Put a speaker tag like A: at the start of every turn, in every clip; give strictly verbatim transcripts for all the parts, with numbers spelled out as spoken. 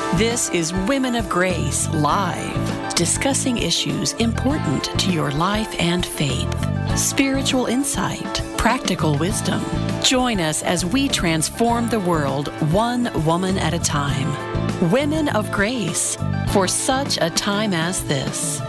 A: This is Women of Grace Live, discussing issues important to your life and faith, spiritual insight, practical wisdom. Join us as we transform the world one woman at a time. Women of Grace, for such a time as this.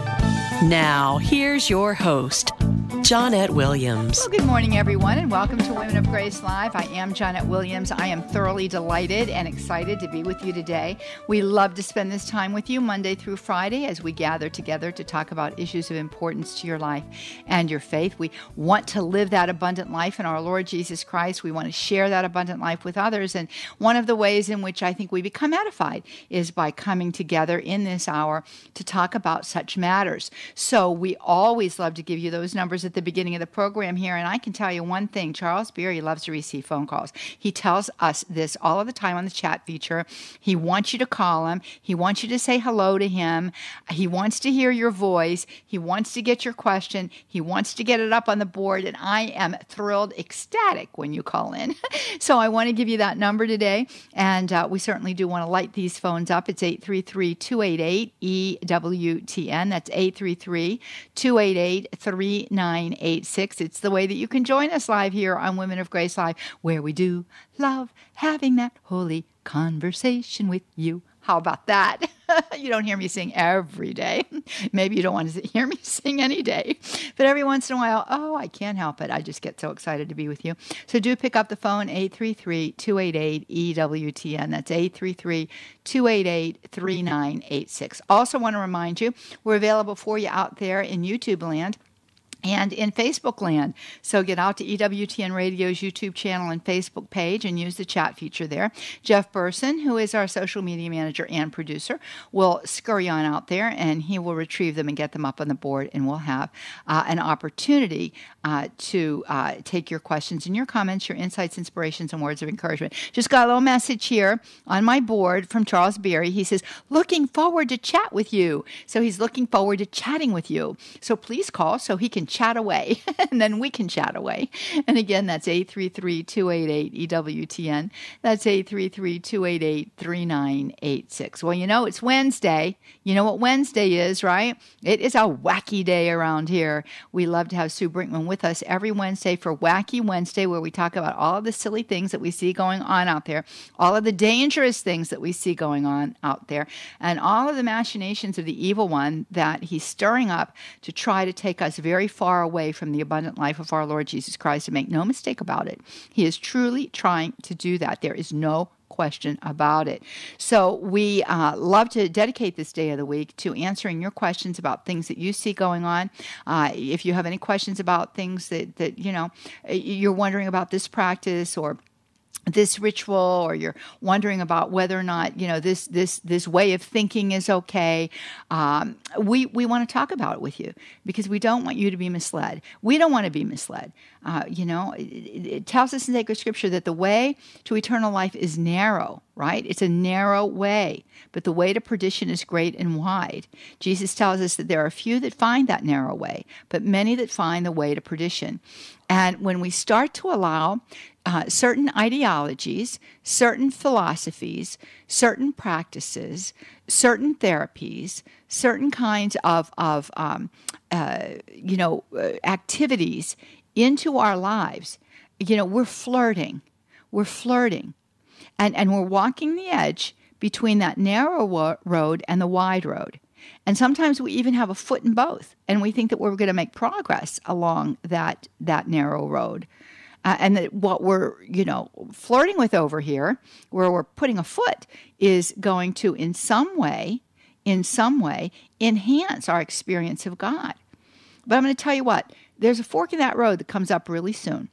A: Now, here's your host, Johnnette Williams.
B: Well, good morning, everyone, and welcome to Women of Grace Live. I am Johnnette Williams. I am thoroughly delighted and excited to be with you today. We love to spend this time with you Monday through Friday as we gather together to talk about issues of importance to your life and your faith. We want to live that abundant life in our Lord Jesus Christ. We want to share that abundant life with others. And one of the ways in which I think we become edified is by coming together in this hour to talk about such matters. So we always love to give you those numbers at the beginning of the program here, and I can tell you one thing. Charles Beery loves to receive phone calls. He tells us this all of the time on the chat feature. He wants you to call him. He wants you to say hello to him. He wants to hear your voice. He wants to get your question. He wants to get it up on the board, and I am thrilled, ecstatic when you call in. So I want to give you that number today, and uh, we certainly do want to light these phones up. It's eight three three, two eight eight, E W T N. That's eight three three, two eight eight, three nine eight six. It's the way that you can join us live here on Women of Grace Live, where we do love having that holy conversation with you. How about that? You don't hear me sing every day. Maybe you don't want to hear me sing any day. But every once in a while, oh, I can't help it. I just get so excited to be with you. So do pick up the phone, eight three three, two eight eight, E W T N. That's eight three three, two eight eight, three nine eight six. Also want to remind you, we're available for you out there in YouTube land and in Facebook land. So get out to E W T N Radio's YouTube channel and Facebook page and use the chat feature there. Jeff Burson, who is our social media manager and producer, will scurry on out there and he will retrieve them and get them up on the board, and we'll have uh, an opportunity uh, to uh, take your questions and your comments, your insights, inspirations, and words of encouragement. Just got a little message here on my board from Charles Beery. He says, looking forward to chat with you. So he's looking forward to chatting with you. So please call so he can chat away, and then we can chat away. And again, that's eight three three, two eight eight, E W T N. That's eight three three, two eight eight, three nine eight six. Well, you know, it's Wednesday. You know what Wednesday is, right? It is a wacky day around here. We love to have Sue Brinkman with us every Wednesday for Wacky Wednesday, where we talk about all of the silly things that we see going on out there, all of the dangerous things that we see going on out there, and all of the machinations of the evil one that he's stirring up to try to take us very far away from the abundant life of our Lord Jesus Christ. And make no mistake about it, he is truly trying to do that. There is no question about it. So we uh, love to dedicate this day of the week to answering your questions about things that you see going on. Uh, if you have any questions about things that, that, you know, you're wondering about this practice or this ritual, or you're wondering about whether or not, you know, this this this way of thinking is okay, um, we we want to talk about it with you, because we don't want you to be misled. We don't want to be misled. Uh, you know, it, it tells us in sacred scripture that the way to eternal life is narrow, right? It's a narrow way, but the way to perdition is great and wide. Jesus tells us that there are few that find that narrow way, but many that find the way to perdition. And when we start to allow uh, certain ideologies, certain philosophies, certain practices, certain therapies, certain kinds of, of um, uh, you know, uh, activities into our lives, you know, we're flirting. We're flirting. And, and we're walking the edge between that narrow wo- road and the wide road. And sometimes we even have a foot in both, and we think that we're going to make progress along that that narrow road. Uh, and that what we're, you know, flirting with over here, where we're putting a foot, is going to, in some way, in some way, enhance our experience of God. But I'm going to tell you what, there's a fork in that road that comes up really soon.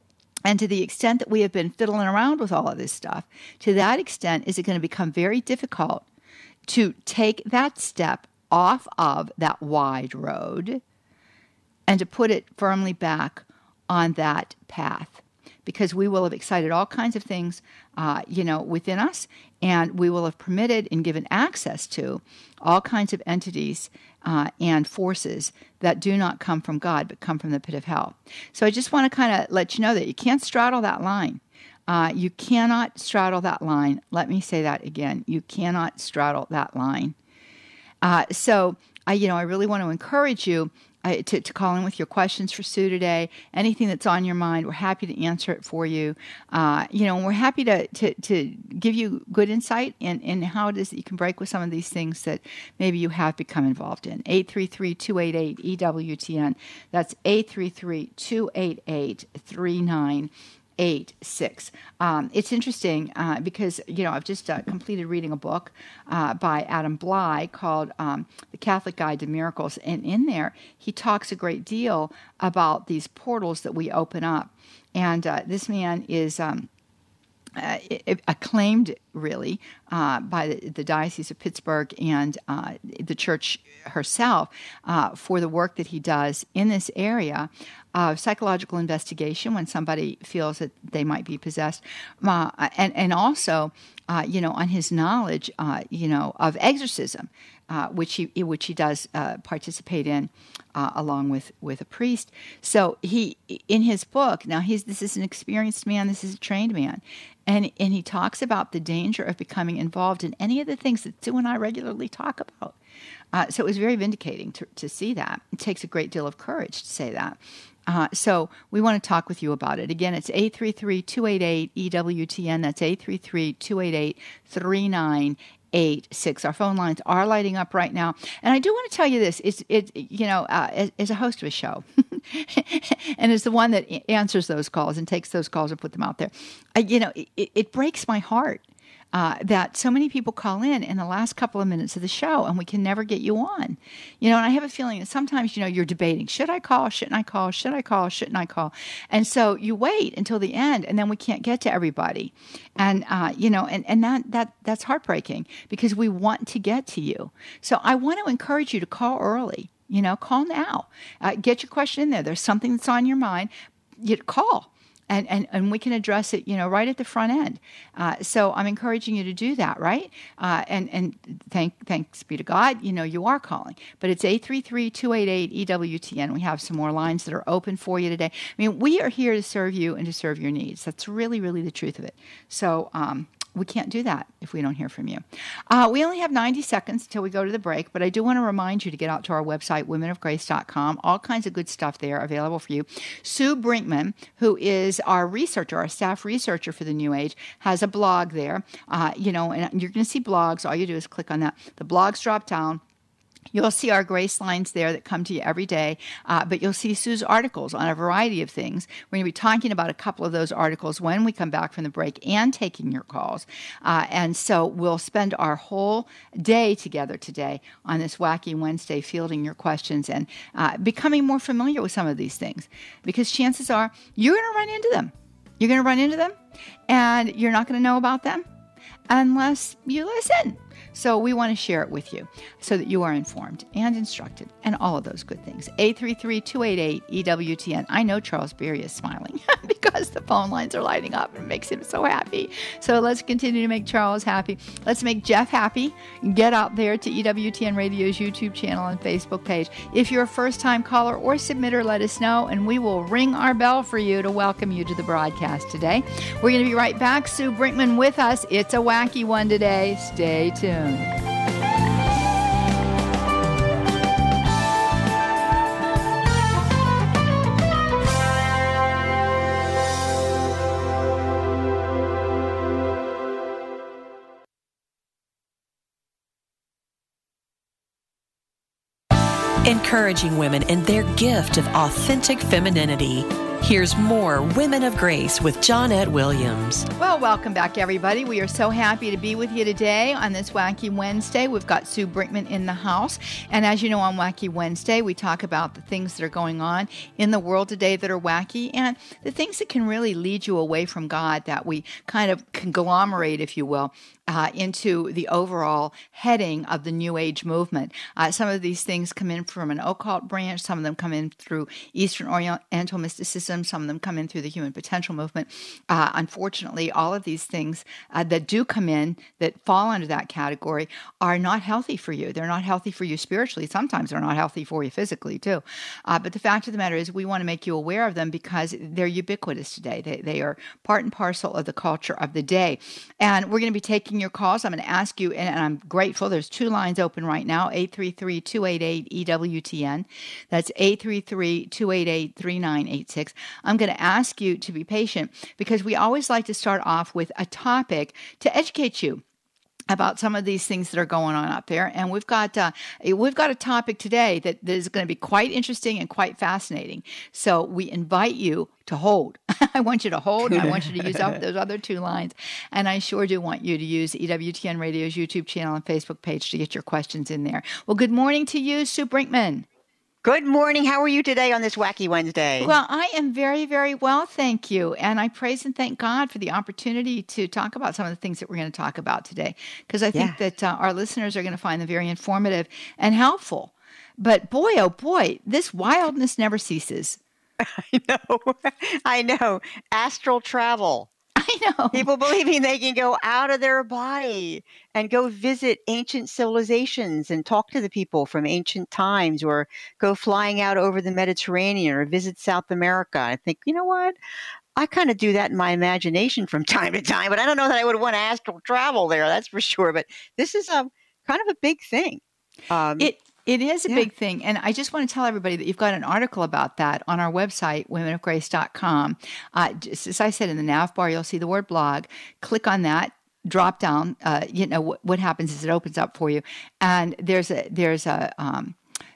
B: And to the extent that we have been fiddling around with all of this stuff, to that extent is it going to become very difficult to take that step off of that wide road and to put it firmly back on that path, because we will have excited all kinds of things, uh, you know, within us, and we will have permitted and given access to all kinds of entities uh, and forces that do not come from God, but come from the pit of hell. So I just want to kind of let you know that you can't straddle that line. Uh, you cannot straddle that line. Let me say that again. You cannot straddle that line. Uh, so, I, you know, I really want to encourage you uh, to, to call in with your questions for Sue today. Anything that's on your mind, we're happy to answer it for you. Uh, you know, and we're happy to, to, to give you good insight in, in how it is that you can break with some of these things that maybe you have become involved in. eight three three, two eight eight, E W T N. That's eight three three, two eight eight, three nine eight six. Um, it's interesting uh, because, you know, I've just uh, completed reading a book uh, by Adam Bly called um, The Catholic Guide to Miracles. And in there, he talks a great deal about these portals that we open up. And uh, this man is um, uh, acclaimed, really, uh, by the, the Diocese of Pittsburgh and uh, the church herself uh, for the work that he does in this area of psychological investigation when somebody feels that they might be possessed, uh, and and also, uh, you know, on his knowledge, uh, you know, of exorcism, uh, which he which he does uh, participate in, uh, along with, with a priest. So he, in his book, now he's this is an experienced man, this is a trained man, and and he talks about the danger of becoming involved in any of the things that Sue and I regularly talk about. Uh, so it was very vindicating to, to see that. It takes a great deal of courage to say that. Uh, so we want to talk with you about it. Again, it's eight three three, two eight eight, E W T N. That's eight three three, two eight eight, three nine eight six. Our phone lines are lighting up right now. And I do want to tell you this. It's, it, you know, uh, as, as a host of a show, and as the one that answers those calls and takes those calls and put them out there, I, you know, it, it breaks my heart Uh, that so many people call in in the last couple of minutes of the show, and we can never get you on. You know, and I have a feeling that sometimes, you know, you're debating, should I call, shouldn't I call, should I call, shouldn't I call? And so you wait until the end, and then we can't get to everybody. And, uh, you know, and, and that, that that's heartbreaking because we want to get to you. So I want to encourage you to call early. You know, call now. Uh, get your question in there. There's something that's on your mind. You call. And, and and we can address it, you know, right at the front end. Uh, so I'm encouraging you to do that, right? Uh, and and thank thanks be to God, you know, you are calling. But it's eight three three, two eight eight, E W T N. We have some more lines that are open for you today. I mean, we are here to serve you and to serve your needs. That's really, really the truth of it. So um, we can't do that if we don't hear from you. Uh, we only have ninety seconds until we go to the break, but I do want to remind you to get out to our website, women of grace dot com. All kinds of good stuff there available for you. Sue Brinkman, who is our researcher, our staff researcher for the New Age, has a blog there. Uh, you know, and you're going to see blogs. All you do is click on that. The blogs drop down. You'll see our grace lines there that come to you every day, uh, but you'll see Sue's articles on a variety of things. We're going to be talking about a couple of those articles when we come back from the break and taking your calls. Uh, and so we'll spend our whole day together today on this Wacky Wednesday, fielding your questions and uh, becoming more familiar with some of these things, because chances are you're going to run into them. You're going to run into them, and you're not going to know about them unless you listen. So we want to share it with you so that you are informed and instructed and all of those good things. eight three three, two eight eight, E W T N. I know Charles Berry is smiling because the phone lines are lighting up and it makes him so happy. So let's continue to make Charles happy. Let's make Jeff happy. Get out there to E W T N Radio's YouTube channel and Facebook page. If you're a first-time caller or submitter, let us know, and we will ring our bell for you to welcome you to the broadcast today. We're going to be right back. Sue Brinkman with us. It's a wacky one today. Stay tuned.
A: Encouraging women in their gift of authentic femininity. Here's more Women of Grace with Johnnette Williams.
B: Well, welcome back, everybody. We are so happy to be with you today on this Wacky Wednesday. We've got Sue Brinkman in the house. And as you know, on Wacky Wednesday, we talk about the things that are going on in the world today that are wacky and the things that can really lead you away from God, that we kind of conglomerate, if you will, Uh, into the overall heading of the New Age movement. Uh, some of these things come in from an occult branch. Some of them come in through Eastern Oriental mysticism. Some of them come in through the human potential movement. Uh, unfortunately, all of these things uh, that do come in that fall under that category are not healthy for you. They're not healthy for you spiritually. Sometimes they're not healthy for you physically too. Uh, but the fact of the matter is we want to make you aware of them because they're ubiquitous today. They, they are part and parcel of the culture of the day. And we're going to be taking your calls. I'm going to ask you, and I'm grateful. There's two lines open right now, eight three three, two eight eight, E W T N. That's eight three three, two eight eight, three nine eight six. I'm going to ask you to be patient because we always like to start off with a topic to educate you about some of these things that are going on out there. And we've got uh, we've got a topic today that, that is going to be quite interesting and quite fascinating. So we invite you to hold. I want you to hold, and I want you to use up those other two lines. And I sure do want you to use E W T N Radio's YouTube channel and Facebook page to get your questions in there. Well, good morning to you, Sue Brinkman.
C: Good morning. How are you today on this wacky Wednesday?
B: Well, I am very, very well, thank you. And I praise and thank God for the opportunity to talk about some of the things that we're going to talk about today, because I think
C: Yeah.
B: that uh, our listeners are going to find them very informative and helpful. But boy, oh boy, this wildness never ceases.
C: I know. I know. Astral travel.
B: I know.
C: People believing they can go out of their body and go visit ancient civilizations and talk to the people from ancient times, or go flying out over the Mediterranean or visit South America. I think, you know what? I kind of do that in my imagination from time to time, but I don't know that I would want to astral travel there. That's for sure. But this is a kind of a big thing. Um,
B: It It is a
C: Yeah.
B: big thing. And I just want to tell everybody that you've got an article about that on our website, women of grace dot com. Uh, just as I said, in the nav bar, you'll see the word blog. Click on that. Drop down. Uh, you know what, what happens is it opens up for you, and there's a there's a um,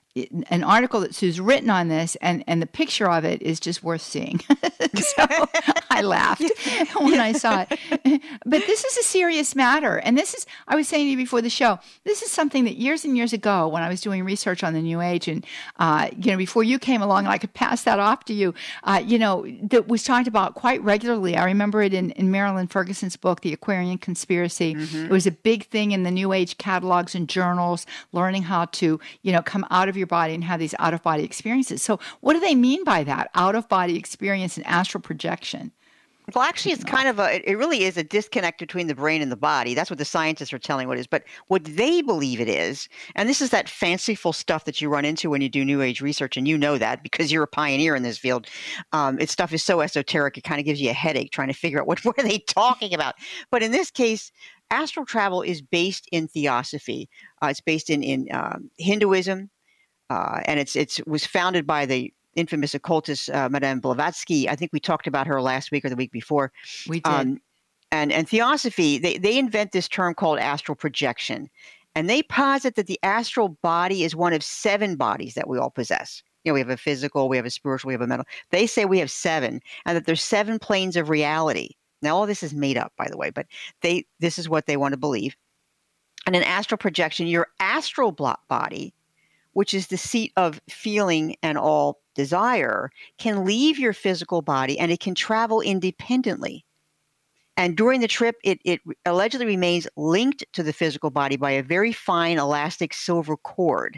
B: an article that Sue's written on this, and, and the picture of it is just worth seeing. So I laughed when I saw it. But this is a serious matter. And this is, I was saying to you before the show, this is something that years and years ago when I was doing research on the New Age, and, uh, you know, before you came along and I could pass that off to you, uh, you know, that was talked about quite regularly. I remember it in, in Marilyn Ferguson's book, The Aquarian Conspiracy. Mm-hmm. It was a big thing in the New Age catalogs and journals, learning how to, you know, come out of your body and have these out-of-body experiences. So what do they mean by that? Out-of-body experience and astral projection.
C: Well, actually, it's kind of a, it really is a disconnect between the brain and the body. That's what the scientists are telling what it is. But what they believe it is, and this is that fanciful stuff that you run into when you do New Age research, and you know that because you're a pioneer in this field. Um, its stuff is so esoteric, it kind of gives you a headache trying to figure out what, what are they talking about. But in this case, astral travel is based in theosophy. Uh, it's based in, in um, Hinduism, uh, and it's it's was founded by the infamous occultist, uh, Madame Blavatsky. I think we talked about her last week or the week before.
B: We did. Um,
C: and, and theosophy, they, they invent this term called astral projection. And they posit that the astral body is one of seven bodies that we all possess. You know, we have a physical, we have a spiritual, we have a mental. They say we have seven, and that there's seven planes of reality. Now, all this is made up, by the way, but they this is what they want to believe. And in astral projection, your astral body, which is the seat of feeling and all desire, can leave your physical body and it can travel independently. And during the trip, it, it allegedly remains linked to the physical body by a very fine elastic silver cord.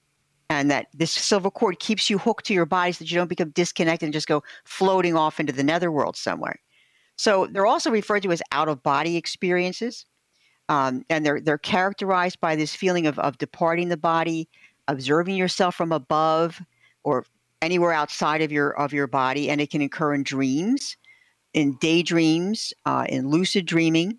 C: And that this silver cord keeps you hooked to your body so that you don't become disconnected and just go floating off into the netherworld somewhere. So they're also referred to as out-of-body experiences. Um, and they're they're characterized by this feeling of, of departing the body, observing yourself from above or anywhere outside of your of your body, and it can occur in dreams, in daydreams, uh, in lucid dreaming.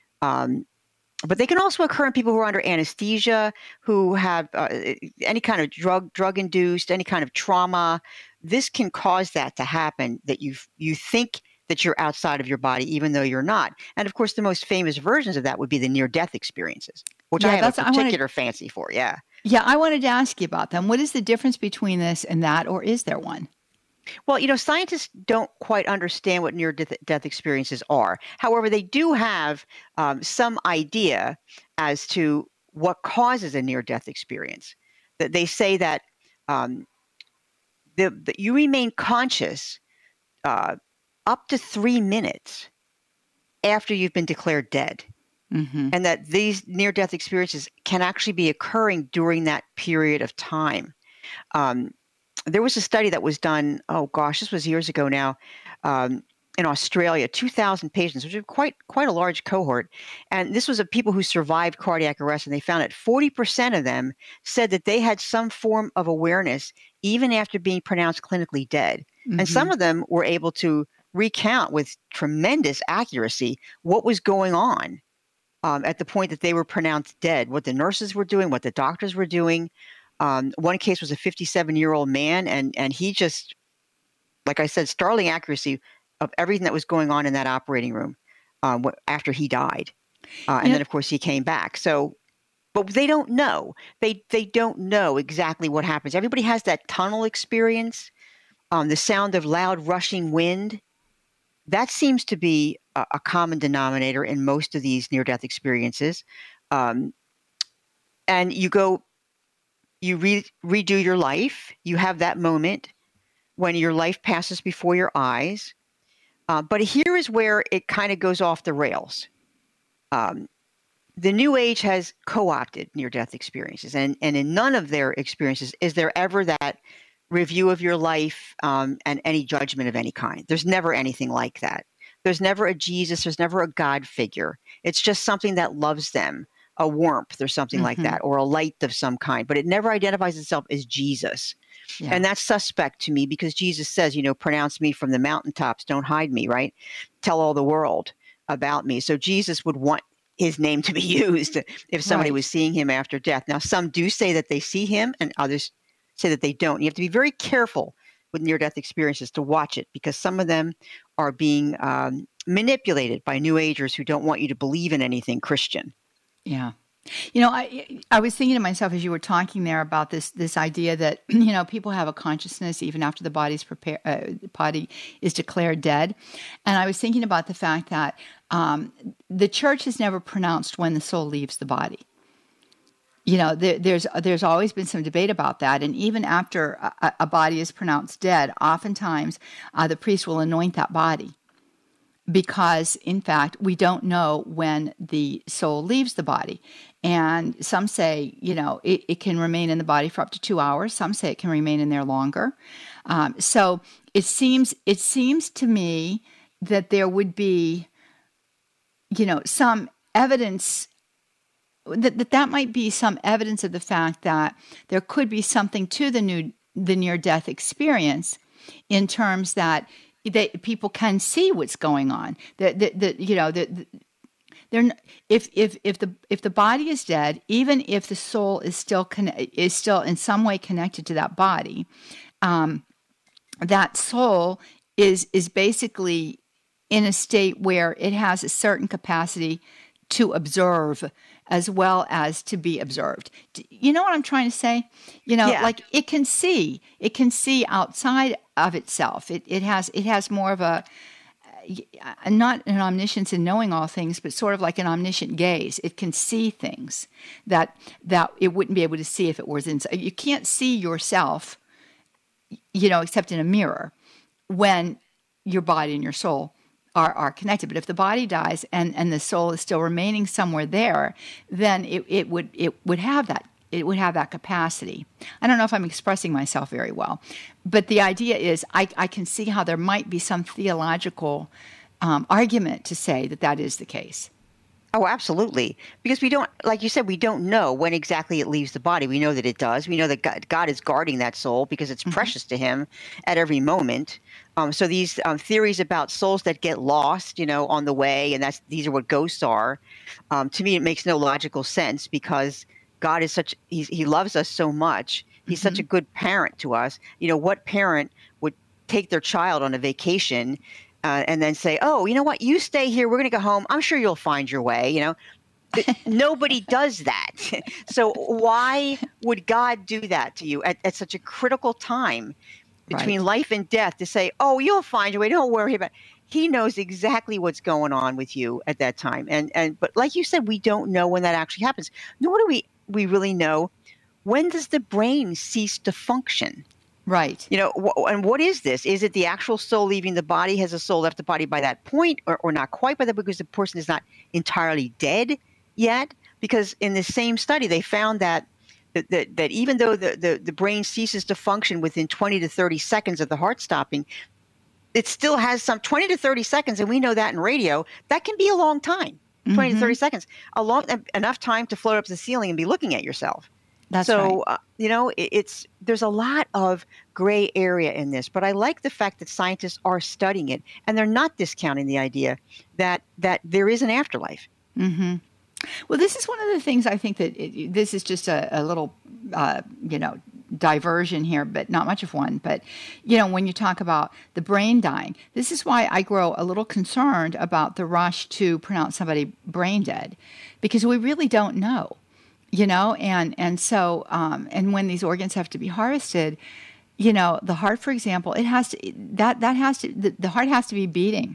C: Um, but they can also occur in people who are under anesthesia, who have uh, any kind of drug drug induced, any kind of trauma. This can cause that to happen. That you you think that you're outside of your body, even though you're not. And of course, the most famous versions of that would be the near death experiences, which
B: yeah,
C: I have a particular
B: I wanna...
C: fancy for. Yeah.
B: Yeah, I wanted to ask you about them. What is the difference between this and that, or is there one?
C: Well, you know, scientists don't quite understand what near-death experiences are. However, they do have um, some idea as to what causes a near-death experience. That they say that um, the, the, you remain conscious uh, up to three minutes after you've been declared dead.
B: Mm-hmm.
C: and that these near-death experiences can actually be occurring during that period of time. Um, there was a study that was done, oh gosh, this was years ago now, um, in Australia, two thousand patients, which is quite quite a large cohort. And this was of people who survived cardiac arrest, and they found that forty percent of them said that they had some form of awareness even after being pronounced clinically dead.
B: Mm-hmm.
C: And some of them were able to recount with tremendous accuracy what was going on um, at the point that they were pronounced dead, what the nurses were doing, what the doctors were doing. Um, one case was a fifty-seven-year-old man, and and he just, like I said, startling accuracy of everything that was going on in that operating room um, after he died. Uh, and
B: Yeah.
C: then, of course, he came back. So, but they don't know. They they don't know exactly what happens. Everybody has that tunnel experience, um, the sound of loud rushing wind. That seems to be a, a common denominator in most of these near-death experiences. Um, and you go, you re- redo your life. You have that moment when your life passes before your eyes. Uh, but here is where it kind of goes off the rails. Um, the New Age has co-opted near-death experiences, and, and in none of their experiences is there ever that review of your life um, and any judgment of any kind. There's never anything like that. There's never a Jesus. There's never a God figure. It's just something that loves them, a warmth or something
B: Mm-hmm.
C: like that, or a light of some kind. But it never identifies itself as Jesus.
B: Yeah.
C: And that's suspect to me because Jesus says, you know, pronounce me from the mountaintops, don't hide me, right? Tell all the world about me. So Jesus would want his name to be used if somebody
B: Right.
C: was seeing him after death. Now, some do say that they see him and others say that they don't. You have to be very careful with near-death experiences to watch it because some of them are being um, manipulated by New Agers who don't want you to believe in anything Christian.
B: Yeah. You know, I I was thinking to myself as you were talking there about this this idea that, you know, people have a consciousness even after the body's prepare, uh, body is declared dead. And I was thinking about the fact that um, the church has never pronounced when the soul leaves the body. You know, there, there's there's always been some debate about that. And even after a, a body is pronounced dead, oftentimes uh, the priest will anoint that body. Because, in fact, we don't know when the soul leaves the body. And some say, you know, it, it can remain in the body for up to two hours. Some say it can remain in there longer. Um, so it seems it seems to me that there would be, you know, some evidence that that, that might be some evidence of the fact that there could be something to the new the near-death experience in terms that that people can see what's going on. That that, that you know that the, they're if if if the if the body is dead, even if the soul is still con- is still in some way connected to that body, um, that soul is is basically in a state where it has a certain capacity to observe as well as to be observed. You know what I'm trying to say? You know,
C: Yeah.
B: like it can see, it can see outside of itself. It it has it has more of a uh, not an omniscience in knowing all things, but sort of like an omniscient gaze. It can see things that that it wouldn't be able to see if it was inside. You can't see yourself, you know, except in a mirror when your body and your soul are, are connected. But if the body dies and, and the soul is still remaining somewhere there, then it, it would it would have that it would have that capacity. I don't know if I'm expressing myself very well, but the idea is I, I can see how there might be some theological um, argument to say that that is the case.
C: Oh, absolutely. Because we don't, like you said, we don't know when exactly it leaves the body. We know that it does. We know that God, God is guarding that soul because it's
B: Mhm.
C: precious to him at every moment. Um, so these um, theories about souls that get lost, you know, on the way, and that's these are what ghosts are. Um, to me, it makes no logical sense because God is such, he's, he loves us so much. He's such a good parent to us. You know, what parent would take their child on a vacation uh, and then say, oh, you know what, you stay here. We're going to go home. I'm sure you'll find your way, you know. Th- Nobody does that. So why would God do that to you at, at such a critical time between
B: Right.
C: life and death to say, oh, you'll find your way. Don't worry about it. He knows exactly what's going on with you at that time. And and but like you said, we don't know when that actually happens. Nor do we we really know when does the brain cease to function.
B: Right.
C: You know, wh- and what is this? Is it the actual soul leaving the body? Has the soul left the body by that point, or, or not quite by that, because the person is not entirely dead yet? Because in the same study, they found that that, that, that even though the, the, the brain ceases to function within twenty to thirty seconds of the heart stopping, it still has some twenty to thirty seconds, and we know that in radio, that can be a long time, twenty
B: Mm-hmm.
C: to thirty seconds, a long enough time to float up to the ceiling and be looking at yourself.
B: That's
C: so,
B: right.
C: uh, you know, it, it's there's a lot of gray area in this, but I like the fact that scientists are studying it, and they're not discounting the idea that that there is an afterlife.
B: Mm-hmm. Well, this is one of the things I think that it, this is just a, a little, uh, you know, diversion here, but not much of one. But, you know, when you talk about the brain dying, this is why I grow a little concerned about the rush to pronounce somebody brain dead, because we really don't know. You know, and and so um, and when these organs have to be harvested, you know, the heart, for example, it has to that that has to the, the heart has to be beating.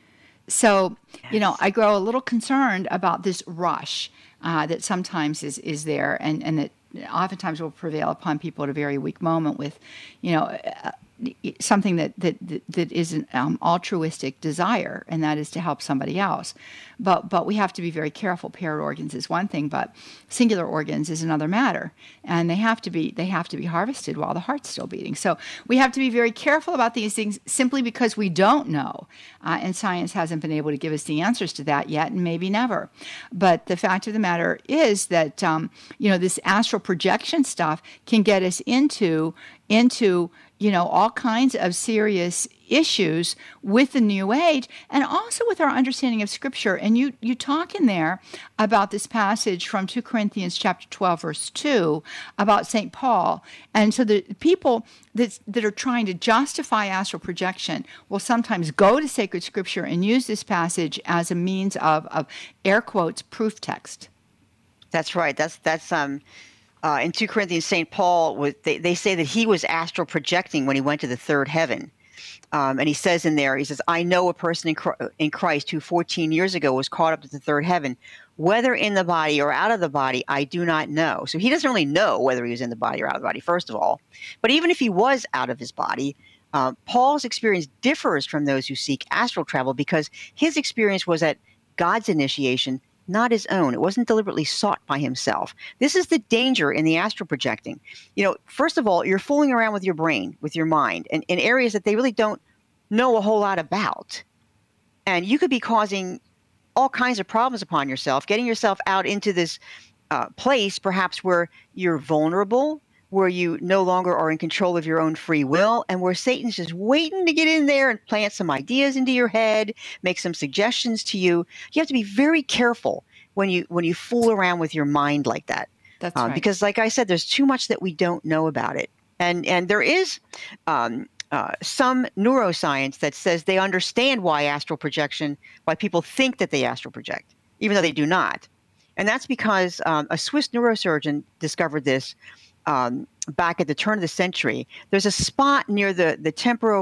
B: So, yes. you know, I grow a little concerned about this rush uh, that sometimes is is there, and and that oftentimes will prevail upon people at a very weak moment with, you know, uh, something that that that is an um, altruistic desire, and that is to help somebody else. But but we have to be very careful. Paired organs is one thing, but singular organs is another matter, and they have to be they have to be harvested while the heart's still beating. So we have to be very careful about these things, simply because we don't know, uh, and science hasn't been able to give us the answers to that yet, and maybe never. But the fact of the matter is that um, you know, this astral projection stuff can get us into into you know, all kinds of serious issues with the New Age, and also with our understanding of Scripture. And you you talk in there about this passage from Second Corinthians chapter twelve, verse two, about Saint Paul. And so the people that, that are trying to justify astral projection will sometimes go to sacred Scripture and use this passage as a means of, of air quotes, proof text.
C: That's right. That's that's um. Uh, in Second Corinthians, Saint Paul, was, they, they say that he was astral projecting when he went to the third heaven. Um, and he says in there, he says, I know a person in, in Christ who fourteen years ago was caught up to the third heaven. Whether in the body or out of the body, I do not know. So he doesn't really know whether he was in the body or out of the body, first of all. But even if he was out of his body, uh, Paul's experience differs from those who seek astral travel, because his experience was at God's initiation, not his own. It wasn't deliberately sought by himself. This is the danger in the astral projecting. You know, first of all, you're fooling around with your brain, with your mind, and in areas that they really don't know a whole lot about. And you could be causing all kinds of problems upon yourself, getting yourself out into this uh, place, perhaps where you're vulnerable, where you no longer are in control of your own free will, and where Satan's just waiting to get in there and plant some ideas into your head, make some suggestions to you. You have to be very careful when you when you fool around with your mind like that.
B: That's
C: uh,
B: right.
C: Because, like I said, there's too much that we don't know about it, and and there is um, uh, some neuroscience that says they understand why astral projection, why people think that they astral project, even though they do not, and that's because um, a Swiss neurosurgeon discovered this. Um, back at the turn of the century. There's a spot near the, the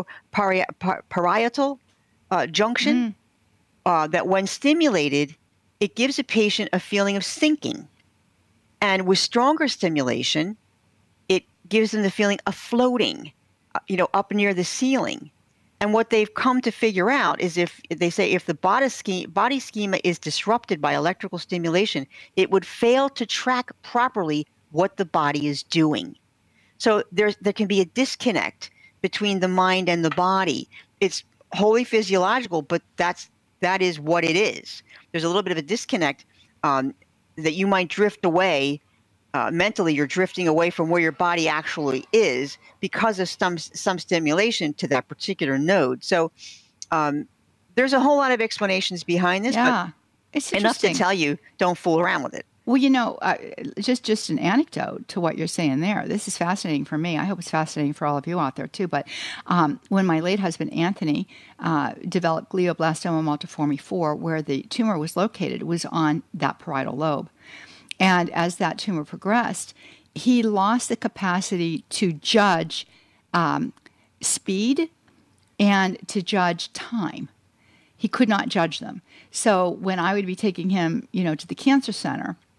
C: temporoparietal uh, junction mm. uh, that when stimulated, it gives a patient a feeling of sinking. And with stronger stimulation, it gives them the feeling of floating, uh, you know, up near the ceiling. And what they've come to figure out is if they say if the body schema, body schema is disrupted by electrical stimulation, it would fail to track properly what the body is doing. So there's, there can be a disconnect between the mind and the body. It's wholly physiological, but that's, that is what it is. There's a little bit of a disconnect um, that you might drift away. Uh, mentally, you're drifting away from where your body actually is because of some, some stimulation to that particular node. So um, there's a whole lot of explanations behind this,
B: yeah,
C: but
B: it's
C: enough to tell you, don't fool around with it.
B: Well, you know, uh, just just an anecdote to what you're saying there. This is fascinating for me. I hope it's fascinating for all of you out there, too. But um, when my late husband, Anthony, uh, developed glioblastoma multiforme four, where the tumor was located, was on that parietal lobe. And as that tumor progressed, he lost the capacity to judge um, speed and to judge time. He could not judge them. So when I would be taking him, you know, to the cancer center,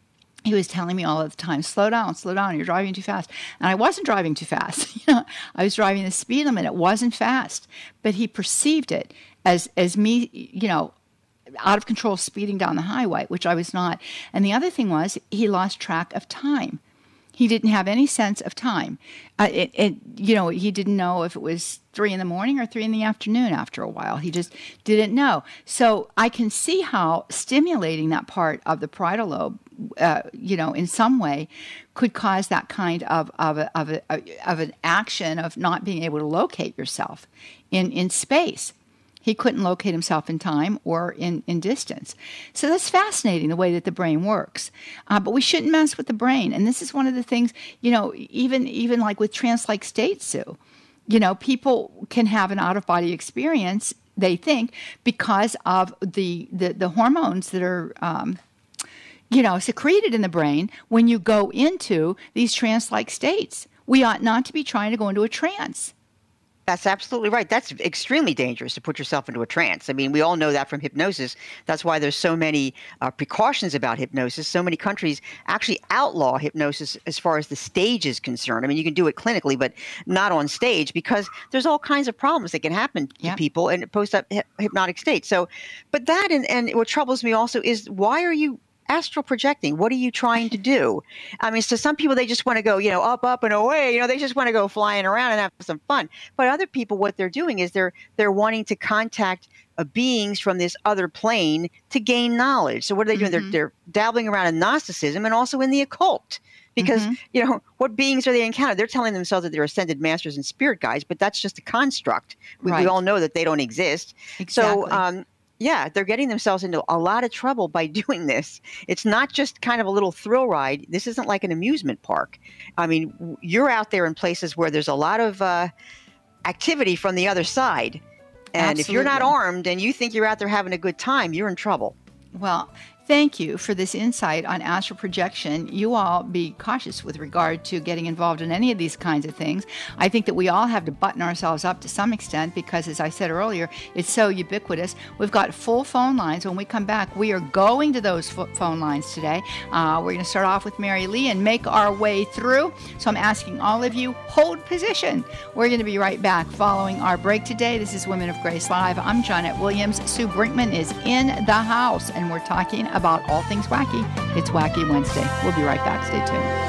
B: he was telling me all the time, slow down, slow down, you're driving too fast. And I wasn't driving too fast. You know, I was driving the speed limit. It wasn't fast. But he perceived it as as me, you know, out of control speeding down the highway, which I was not. And the other thing was he lost track of time. He didn't have any sense of time. Uh, it, it, you know, he didn't know if it was three in the morning or three in the afternoon after a while. He just didn't know. So I can see how stimulating that part of the parietal lobe, uh, you know, in some way could cause that kind of, of, a, of, a, of an action of not being able to locate yourself in, in space. He couldn't locate himself in time or in, in distance. So that's fascinating, the way that the brain works. Uh, but we shouldn't mess with the brain. And this is one of the things, you know, even even like with trance-like states, Sue, you know, people can have an out-of-body experience, they think, because of the, the, the hormones that are, um, you know, secreted in the brain when you go into these trance-like states. We ought not to be trying to go into a trance.
C: That's absolutely right. That's extremely dangerous to put yourself into a trance. I mean, we all know that from hypnosis. That's why there's so many uh, precautions about hypnosis. So many countries actually outlaw hypnosis as far as the stage is concerned. I mean, you can do it clinically, but not on stage, because there's all kinds of problems that can happen to
B: Yeah.
C: people in post-hypnotic state. So, but that and, and what troubles me also is, why are you astral projecting? What are you trying to do? I mean, so some people, they just want to go, you know, up, up and away. You know, they just want to go flying around and have some fun. But other people, what they're doing is they're they're wanting to contact uh, beings from this other plane to gain knowledge. So what are they doing?
B: Mm-hmm.
C: They're they're dabbling around in Gnosticism and also in the occult. Because,
B: Mm-hmm.
C: you know, what beings are they encountering? They're telling themselves that they're ascended masters and spirit guides, but that's just a construct. We,
B: Right.
C: we all know that they don't exist.
B: Exactly.
C: So, um, yeah, they're getting themselves into a lot of trouble by doing this. It's not just kind of a little thrill ride. This isn't like an amusement park. I mean, w- you're out there in places where there's a lot of uh, activity from the other side. And if you're not
B: Absolutely.
C: armed and you think you're out there having a good time, you're in trouble.
B: Well, thank you for this insight on astral projection. You all be cautious with regard to getting involved in any of these kinds of things. I think that we all have to button ourselves up to some extent because, as I said earlier, it's so ubiquitous. We've got full phone lines. When we come back, we are going to those fo- phone lines today. Uh, we're going to start off with Mary Lee and make our way through. So I'm asking all of you, hold position. We're going to be right back following our break today. This is Women of Grace Live. I'm Janet Williams. Sue Brinkman is in the house, and we're talking about all things wacky. It's Wacky Wednesday. We'll be right back. Stay tuned.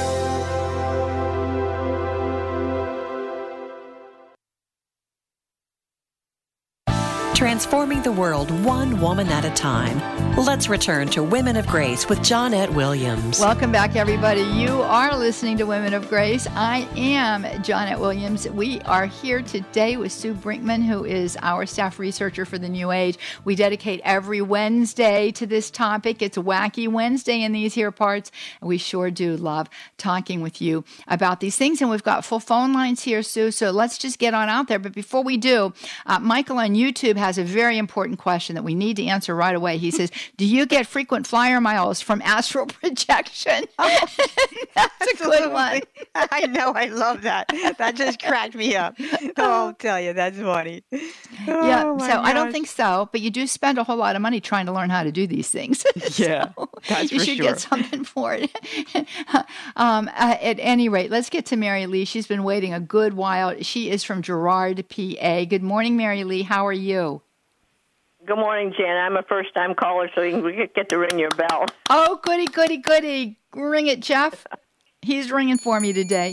A: Transforming the world one woman at a time. Let's return to Women of Grace with Johnette Williams.
B: Welcome back, everybody. You are listening to Women of Grace. I am Johnette Williams. We are here today with Sue Brinkman, who is our staff researcher for the New Age. We dedicate every Wednesday to this topic. It's Wacky Wednesday in these here parts. And we sure do love talking with you about these things. And we've got full phone lines here, Sue. So let's just get on out there. But before we do, uh, Michael on YouTube has a very important question that we need to answer right away. He says, do you get frequent flyer miles from astral projection?
C: Oh,
B: That's a good one.
C: I know. I love that. That just cracked me up. Oh, I'll tell you. That's funny.
B: Yeah,
C: Oh, my
B: so I don't
C: gosh.
B: think so, but you do spend a whole lot of money trying to learn how to do these things.
C: Yeah,
B: So
C: that's
B: you
C: for
B: should
C: sure.
B: get something for it. um, uh, at any rate, let's get to Mary Lee. She's been waiting a good while. She is from Girard, P A. Good morning, Mary Lee. How are you?
D: Good morning, Jan. I'm a first-time caller, so you can get to ring your bell.
B: Oh, goody, goody, goody. Ring it, Jeff. He's ringing for me today.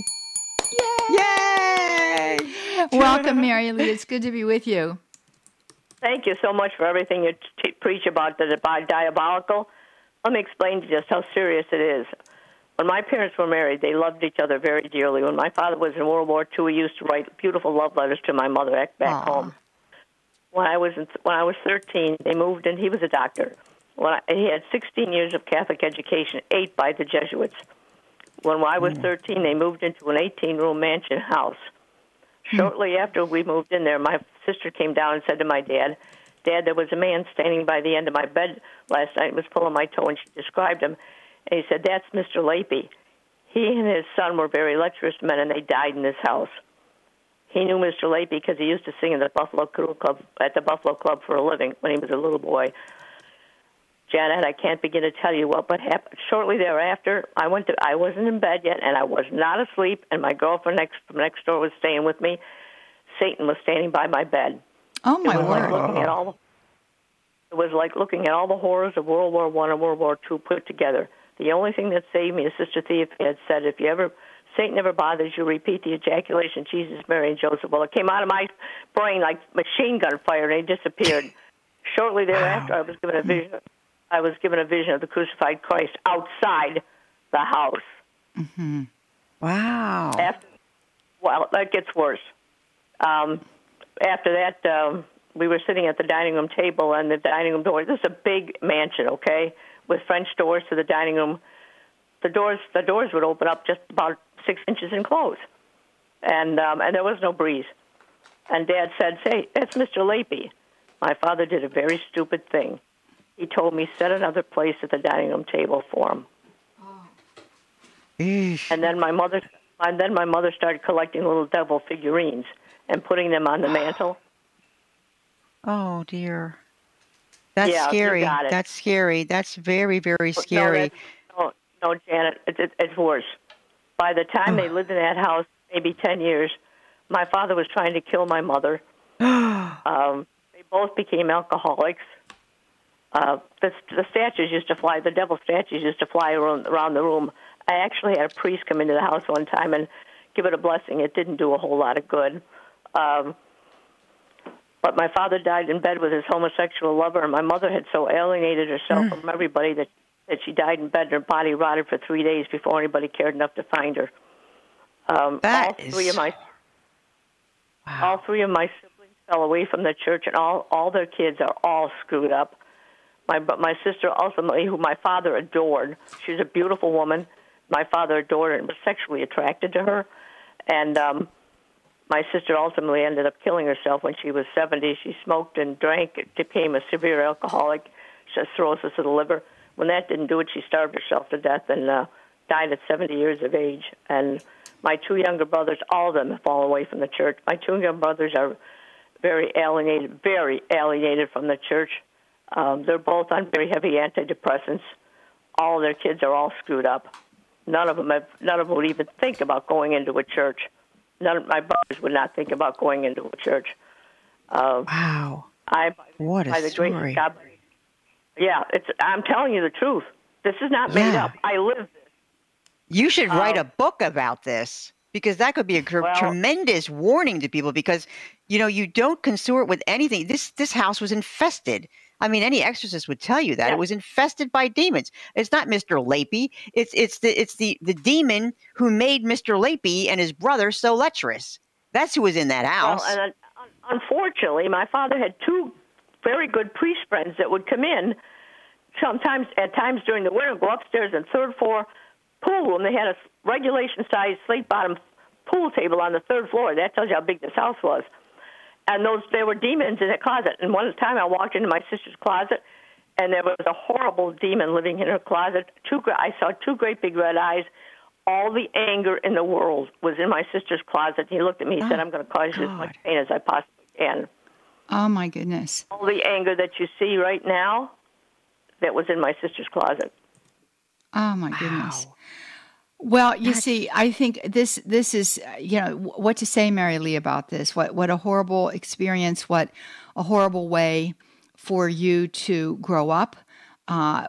C: Yay!
B: Welcome, Mary Lee. It's good to be with you.
D: Thank you so much for everything you t- preach about the di- diabolical. Let me explain to you just how serious it is. When my parents were married, they loved each other very dearly. When my father was in World War Two, he used to write beautiful love letters to my mother back, back
B: Aw.
D: home. When I was in, when I was thirteen, they moved in. He was a doctor. When I, he had sixteen years of Catholic education, eight by the Jesuits. When I was thirteen, they moved into an eighteen-room mansion house. Shortly after we moved in there, my sister came down and said to my dad, Dad, there was a man standing by the end of my bed last night and was pulling my toe, and she described him. And he said, that's Mister Lapey. He and his son were very lecherous men, and they died in this house. He knew Mister Lapey because he used to sing in the Buffalo Club at the Buffalo Club for a living when he was a little boy. Janet, I can't begin to tell you what but happened. Shortly thereafter, I went to. I wasn't in bed yet, and I was not asleep. And my girlfriend next from next door was staying with me. Satan was standing by my bed.
B: Oh my
D: it was
B: word!
D: Like looking at all the, it was like looking at all the horrors of World War One and World War Two put together. The only thing that saved me is Sister Thea had said, "If you ever Satan ever bothers you, repeat the ejaculation, Jesus, Mary, and Joseph." Well, it came out of my brain like machine gun fire, and it disappeared. Shortly thereafter, wow. I was given a vision. I was given a vision of the crucified Christ outside the house.
B: Mm-hmm.
C: Wow.
D: After, well, that gets worse. Um, after that, um, we were sitting at the dining room table, and the dining room door. This is a big mansion, okay, with French doors to the dining room. The doors, the doors would open up just about six inches and close, and um, and there was no breeze. And Dad said, "Say, that's Mister Lapey." My father did a very stupid thing. He told me, set another place at the dining room table for him. Oh. And then my mother, and then my mother started collecting little devil figurines and putting them on the mantle.
C: Oh dear, that's
D: yeah,
C: scary.
D: You got it.
C: That's scary. That's very, very scary.
D: No, no, no, Janet, it, it, it's worse. By the time oh. they lived in that house, maybe ten years, my father was trying to kill my mother. um, they both became alcoholics. Uh, the, the statues used to fly, the devil statues used to fly around, around the room. I actually had a priest come into the house one time and give it a blessing. It didn't do a whole lot of good. Um, but my father died in bed with his homosexual lover, and my mother had so alienated herself mm. from everybody that, that she died in bed and her body rotted for three days before anybody cared enough to find her. Um,
C: that
D: all three
C: is...
D: of my
C: wow.
D: all three of my siblings fell away from the church, and all, all their kids are all screwed up. My my sister ultimately, who my father adored, she was a beautiful woman. My father adored her and was sexually attracted to her. And um, my sister ultimately ended up killing herself when she was seventy. She smoked and drank, became a severe alcoholic, she had cirrhosis of the liver. When that didn't do it, she starved herself to death and uh, died at seventy years of age. And my two younger brothers, all of them have fallen away from the church. My two younger brothers are very alienated, very alienated from the church. Um, they're both on very heavy antidepressants. All of their kids are all screwed up. None of them have, none of them would even think about going into a church. None of my brothers would not think about going into a church. Uh,
C: wow!
D: I,
C: what a
D: by the
C: story!
D: Grace of God, yeah, it's. I'm telling you the truth. This is not made
C: yeah.
D: up. I live this.
C: You should write
D: um,
C: a book about this, because that could be a tr-
D: well,
C: tremendous warning to people. Because you know you don't consort with anything. This this house was infested. I mean, any exorcist would tell you that.
D: Yeah.
C: It was infested by demons. It's not Mister Lapey. It's it's the it's the, the demon who made Mister Lapey and his brother so lecherous. That's who was in that house.
D: Well, and uh, unfortunately, my father had two very good priest friends that would come in sometimes at times during the winter, go upstairs in third floor pool room. They had a regulation-sized slate-bottom pool table on the third floor. That tells you how big this house was. And those there were demons in the closet. And one time I walked into my sister's closet, and there was a horrible demon living in her closet. Two, I saw two great big red eyes. All the anger in the world was in my sister's closet. He looked at me and
C: oh,
D: said, "I'm going to cause you
C: God.
D: as much pain as I possibly can."
B: Oh, my goodness.
D: All the anger that you see right now, that was in my sister's closet.
B: Oh, my goodness. Wow. Well, you That's... see, I think this this is, you know, what to say, Mary Lee, about this. What what a horrible experience, what a horrible way for you to grow up. Uh,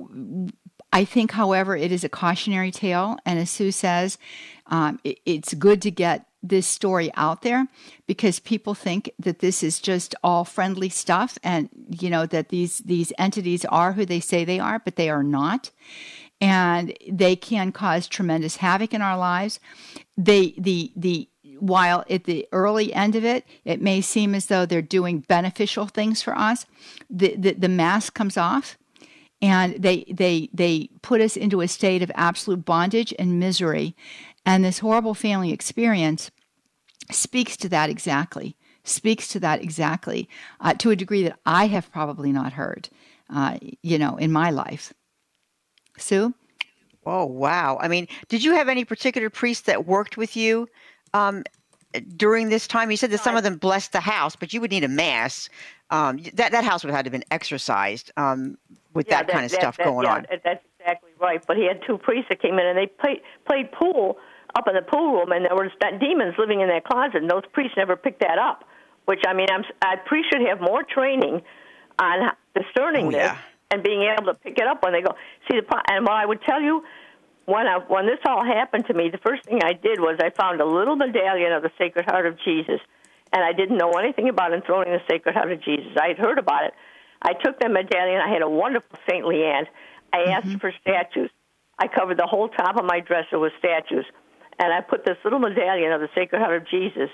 B: I think, however, it is a cautionary tale. And as Sue says, um, it, it's good to get this story out there because people think that this is just all friendly stuff and, you know, that these these entities are who they say they are, but they are not. And they can cause tremendous havoc in our lives. They, the, the, while at the early end of it, it may seem as though they're doing beneficial things for us. The, the, the mask comes off, and they, they, they put us into a state of absolute bondage and misery. And this horrible family experience speaks to that exactly. Speaks to that exactly, uh, to a degree that I have probably not heard, uh, you know, in my life. Sue?
C: Oh, wow. I mean, did you have any particular priests that worked with you um, during this time? You said that some of them blessed the house, but you would need a mass. Um, that, that house would have had to have been exorcised. Um, with
D: yeah,
C: that, that kind of
D: that,
C: stuff
D: that,
C: going
D: yeah,
C: on.
D: That's exactly right. But he had two priests that came in, and they played, played pool up in the pool room, and there was demons living in that closet, and those priests never picked that up, which, I mean, I'm, I priests should have more training on discerning
C: Oh,
D: this
C: yeah.
D: and being able to pick it up when they go. See, the and what I would tell you, when I, when this all happened to me, the first thing I did was I found a little medallion of the Sacred Heart of Jesus, and I didn't know anything about enthroning the Sacred Heart of Jesus. I had heard about it. I took that medallion. I had a wonderful saintly aunt. I asked mm-hmm. for statues. I covered the whole top of my dresser with statues, and I put this little medallion of the Sacred Heart of Jesus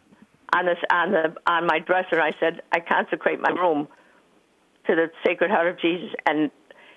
D: on this on the on my dresser. I said, I consecrate my room to the Sacred Heart of Jesus, and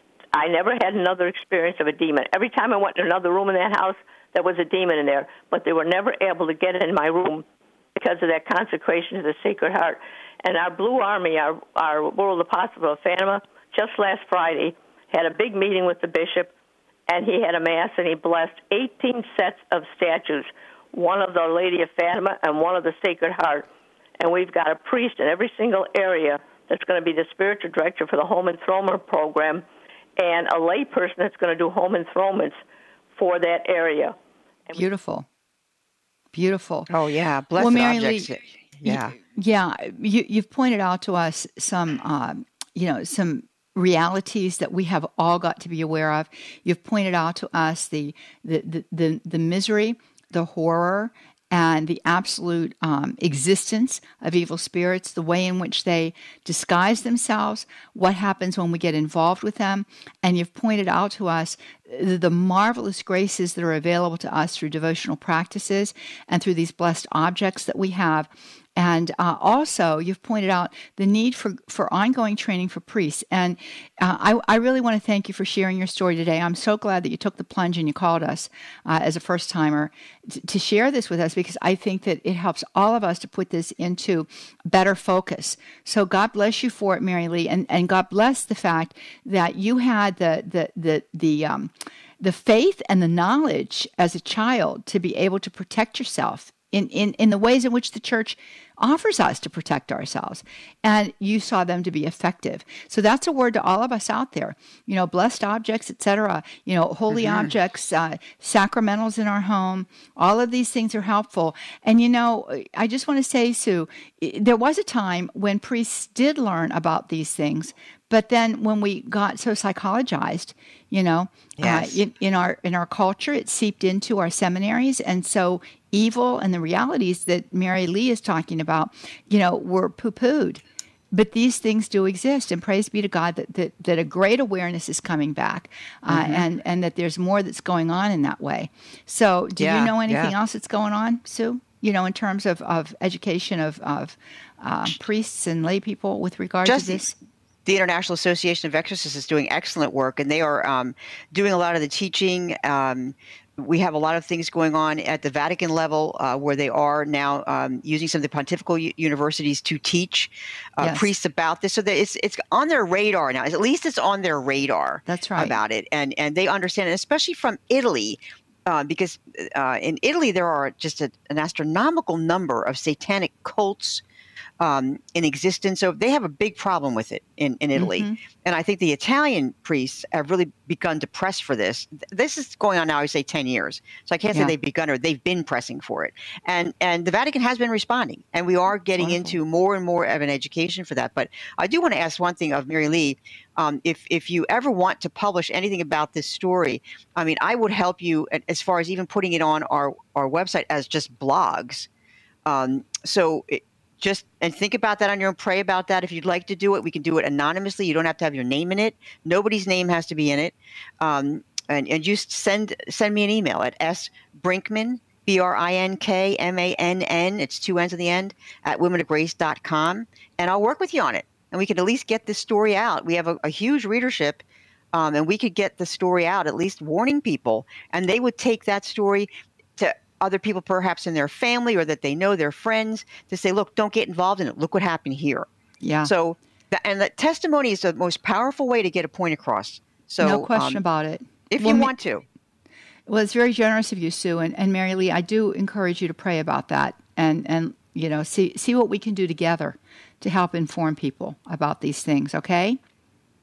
D: I never had another experience of a demon. Every time I went to another room in that house, there was a demon in there, but they were never able to get in my room because of that consecration to the Sacred Heart. And our Blue Army, our, our World Apostle of Fatima, just last Friday, had a big meeting with the bishop, and he had a mass, and he blessed eighteen sets of statues, one of the Lady of Fatima and one of the Sacred Heart. And we've got a priest in every single area that's going to be the spiritual director for the home enthronement program, and a lay person that's going to do home enthronements for that area. And
B: Beautiful. Beautiful.
C: Oh, yeah. Blessed
B: well, Mary
C: objects.
B: Lee,
C: yeah.
B: Y- yeah. You, you've pointed out to us some, um, you know, some realities that we have all got to be aware of. You've pointed out to us the the the, the, the misery, the horror, and the absolute um, existence of evil spirits, the way in which they disguise themselves, what happens when we get involved with them. And you've pointed out to us the, the marvelous graces that are available to us through devotional practices and through these blessed objects that we have. And uh, also, you've pointed out the need for, for ongoing training for priests. And uh, I, I really want to thank you for sharing your story today. I'm so glad that you took the plunge and you called us uh, as a first-timer t- to share this with us, because I think that it helps all of us to put this into better focus. So God bless you for it, Mary Lee, and, and God bless the fact that you had the the the the um, the faith and the knowledge as a child to be able to protect yourself in, in, in the ways in which the church offers us to protect ourselves. And you saw them to be effective. So that's a word to all of us out there. You know, blessed objects, et cetera. You know, holy mm-hmm. objects, uh, sacramentals in our home. All of these things are helpful. And, you know, I just want to say, Sue, there was a time when priests did learn about these things. But then when we got so psychologized, you know,
C: yes.
B: uh, in, in our in our culture, it seeped into our seminaries. And so evil and the realities that Mary Lee is talking about, you know, were poo-pooed. But these things do exist, and praise be to God that that, that a great awareness is coming back, uh, mm-hmm. and, and that there's more that's going on in that way. So do
C: yeah,
B: you know anything
C: yeah.
B: else that's going on, Sue? You know, in terms of, of education of, of uh, priests and lay people with regard
C: Just
B: to this?
C: The International Association of Exorcists is doing excellent work, and they are um, doing a lot of the teaching. Um, we have a lot of things going on at the Vatican level uh, where they are now um, using some of the pontifical u- universities to teach uh,
B: yes.
C: priests about this. So that it's it's on their radar now. At least it's on their radar.
B: That's right.
C: About it, and and they understand it, especially from Italy. Uh, because uh, in Italy there are just a, an astronomical number of satanic cults um, in existence. So they have a big problem with it in, in Italy. Mm-hmm. And I think the Italian priests have really begun to press for this. This is going on now, I would say, ten years. So I can't yeah. say they've begun, or they've been pressing for it. And and the Vatican has been responding. And we are getting Wonderful. into more and more of an education for that. But I do want to ask one thing of Mary Lee. Um, if if you ever want to publish anything about this story, I mean, I would help you as far as even putting it on our, our website as just blogs. Um, so it, just and think about that on your own. Pray about that. If you'd like to do it, we can do it anonymously. You don't have to have your name in it. Nobody's name has to be in it. Um, and, and just send send me an email at sbrinkman, B R I N K M A N N, it's two N's at the end, at women of grace dot com, and I'll work with you on it. And we can at least get this story out. We have a, a huge readership, um, and we could get the story out, at least warning people, and they would take that story to other people perhaps in their family or that they know, their friends, to say, look, don't get involved in it. Look what happened here.
B: Yeah.
C: So, and the testimony is the most powerful way to get a point across. So,
B: no question
C: um,
B: about it.
C: If
B: well,
C: you want to.
B: Well, it's very generous of you, Sue. And, and Mary Lee, I do encourage you to pray about that and, and you know, see see what we can do together to help inform people about these things, okay?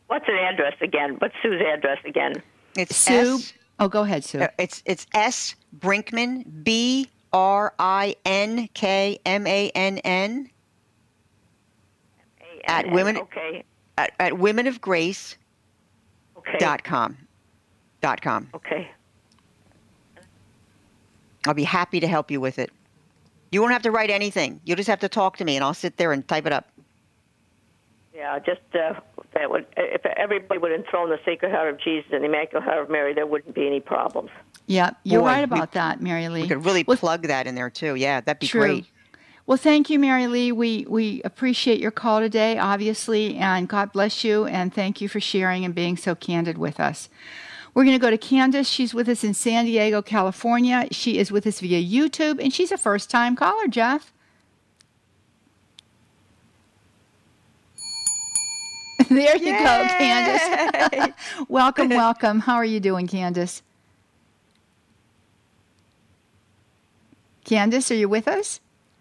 D: What's an address again? What's Sue's address again?
C: It's
B: Sue.
C: S,
B: Oh, go ahead, Sue.
C: uh, it's it's S Brinkman, B R I N K M A N N at women
D: Okay.
C: at, at women of grace
D: Okay.
C: dot com dot com.
D: Okay.
C: I'll be happy to help you with it. You won't have to write anything. You'll just have to talk to me, and I'll sit there and type it up.
D: Yeah, just uh, that would. If everybody would enthrone the Sacred Heart of Jesus and the Immaculate Heart of Mary, there wouldn't be any problems.
B: Yeah, you're
C: Boy,
B: right
C: we-
B: about that, Mary Lee.
C: We could really
B: Well,
C: plug that in there too. Yeah, that'd be
B: True.
C: great.
B: Well, thank you, Mary Lee. We we appreciate your call today, obviously, and God bless you, and thank you for sharing and being so candid with us. We're going to go to Candace. She's with us in San Diego, California. She is with us via YouTube, and she's a first-time caller, Jeff. There you go, Candace. Welcome, welcome. How are you doing, Candace? Candace, are you with us?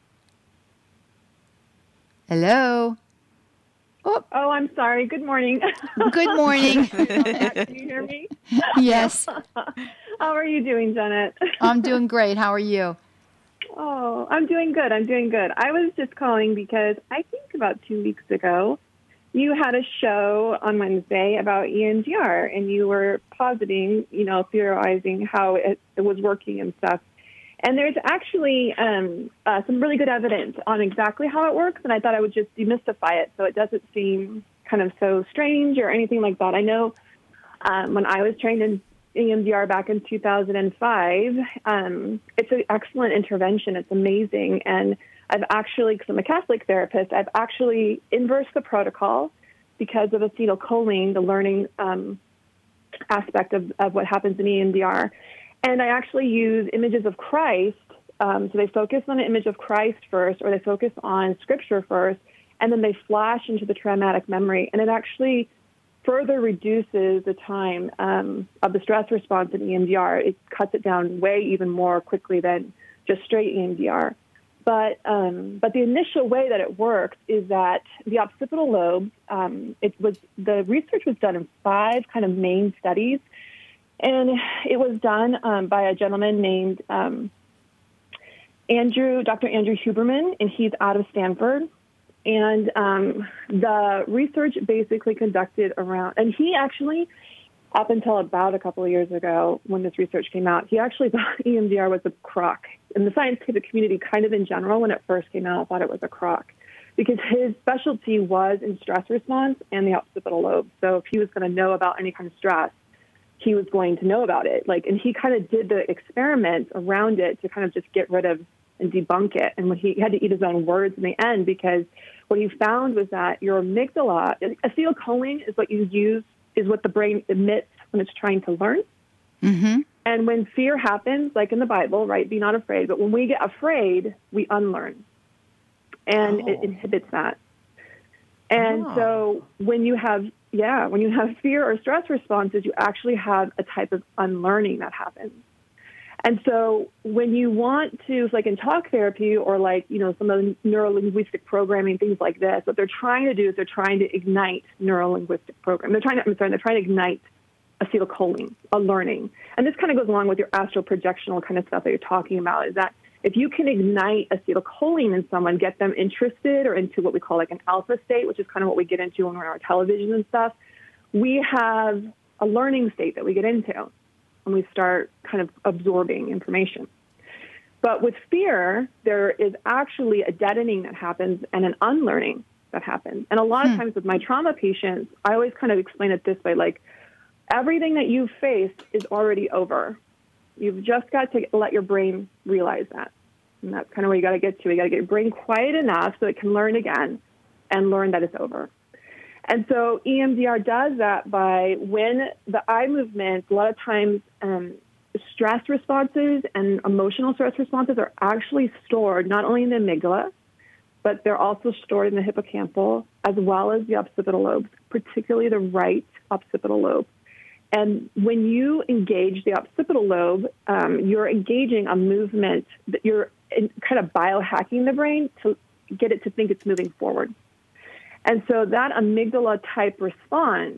B: Hello. Oh,
E: Oh, I'm sorry. Good morning.
B: good morning.
E: Can you hear me?
B: Yes,
E: How are you doing, Janet?
B: I'm doing great. How are you?
E: Oh, I'm doing good. I'm doing good. I was just calling because I think about two weeks ago, you had a show on Wednesday about E M D R, and you were positing, you know, theorizing how it, it was working and stuff. And there's actually um, uh, some really good evidence on exactly how it works, and I thought I would just demystify it so it doesn't seem kind of so strange or anything like that. I know um, when I was trained in E M D R back in two thousand five, um, it's an excellent intervention. It's amazing. And I've actually, because I'm a Catholic therapist, I've actually inversed the protocol because of acetylcholine, the learning um, aspect of, of what happens in E M D R. And I actually use images of Christ. Um, so they focus on an image of Christ first, or they focus on Scripture first, and then they flash into the traumatic memory. And it actually further reduces the time um, of the stress response in E M D R. It cuts it down way even more quickly than just straight E M D R. But um, but the initial way that it works is that the occipital lobe, um, it was the research was done in five kind of main studies. And it was done um, by a gentleman named um, Andrew, Doctor Andrew Huberman, and he's out of Stanford. And um, the research basically conducted around, and he actually, up until about a couple of years ago when this research came out, he actually thought E M D R was a crock. And the scientific community kind of in general, when it first came out, thought it was a crock. Because his specialty was in stress response and the occipital lobe. So if he was going to know about any kind of stress, he was going to know about it. Like, and he kind of did the experiment around it to kind of just get rid of and debunk it. And when he, he had to eat his own words in the end, because what he found was that your amygdala, acetylcholine is what you use, is what the brain emits when it's trying to learn.
B: Mm-hmm.
E: And when fear happens, like in the Bible, right, be not afraid. But when we get afraid, we unlearn. And
C: Oh.
E: it inhibits that. And
C: Oh.
E: so when you have, yeah, when you have fear or stress responses, you actually have a type of unlearning that happens. And so when you want to, like in talk therapy or like, you know, some of the neuro-linguistic programming, things like this, what they're trying to do is they're trying to ignite neuro-linguistic programming. They're trying to, I'm sorry, they're trying to ignite acetylcholine, a learning. And this kind of goes along with your astral projectional kind of stuff that you're talking about, is that if you can ignite acetylcholine in someone, get them interested or into what we call like an alpha state, which is kind of what we get into when we're on our television and stuff, we have a learning state that we get into and we start kind of absorbing information. But with fear, there is actually a deadening that happens and an unlearning that happens. And a lot
B: Hmm.
E: of times with my trauma patients, I always kind of explain it this way, like everything that you've faced is already over. You've just got to let your brain realize that. And that's kind of where you got to get to. You got to get your brain quiet enough so it can learn again and learn that it's over. And so E M D R does that by when the eye movements, a lot of times um, stress responses and emotional stress responses are actually stored not only in the amygdala, but they're also stored in the hippocampal as well as the occipital lobes, particularly the right occipital lobe. And when you engage the occipital lobe, um, you're engaging a movement that you're in, kind of biohacking the brain to get it to think it's moving forward. And so that amygdala type response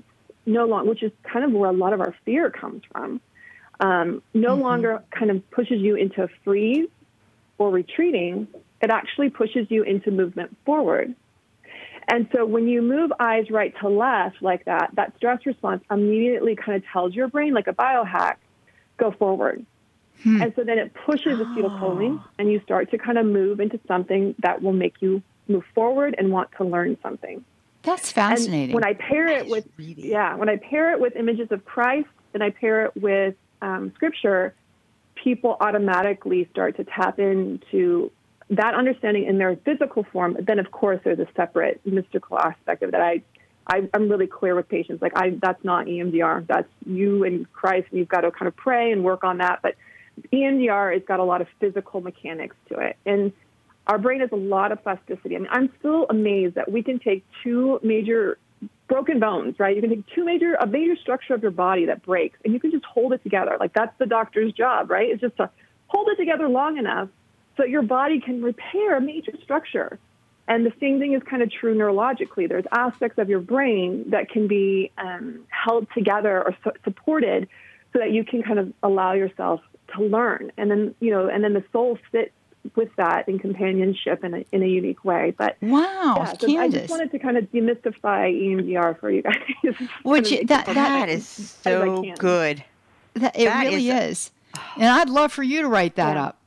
E: no longer, which is kind of where a lot of our fear comes from, um, no mm-hmm. longer kind of pushes you into a freeze or retreating. It actually pushes you into movement forward. And so when you move eyes right to left like that, that stress response immediately kind of tells your brain, like a biohack, go forward. Hmm. And so then it pushes acetylcholine, oh. and you start to kind of move into something that will make you move forward and want to learn something.
B: That's fascinating.
E: And when I pair it with, really... yeah, when I pair it with images of Christ and I pair it with um, scripture, people automatically start to tap into that understanding in their physical form. Then, of course, there's a separate mystical aspect of that. I, I, I'm really clear with patients. Like, I, that's not E M D R. That's you and Christ, and you've got to kind of pray and work on that. But E M D R has got a lot of physical mechanics to it. And our brain has a lot of plasticity. I mean, I'm still amazed that we can take two major broken bones, right? You can take two major, a major structure of your body that breaks, and you can just hold it together. Like, that's the doctor's job, right? It's just to hold it together long enough so your body can repair a major structure. And the same thing is kind of true neurologically. There's aspects of your brain that can be um, held together or su- supported so that you can kind of allow yourself to learn. And then, you know, and then the soul sits with that in companionship in a, in a unique way. But
B: wow,
E: yeah, so I just wanted to kind of demystify E M D R for you guys.
C: Would you, that, that is so good.
B: That, it that really is. is. And I'd love for you to write that
E: yeah.
B: up.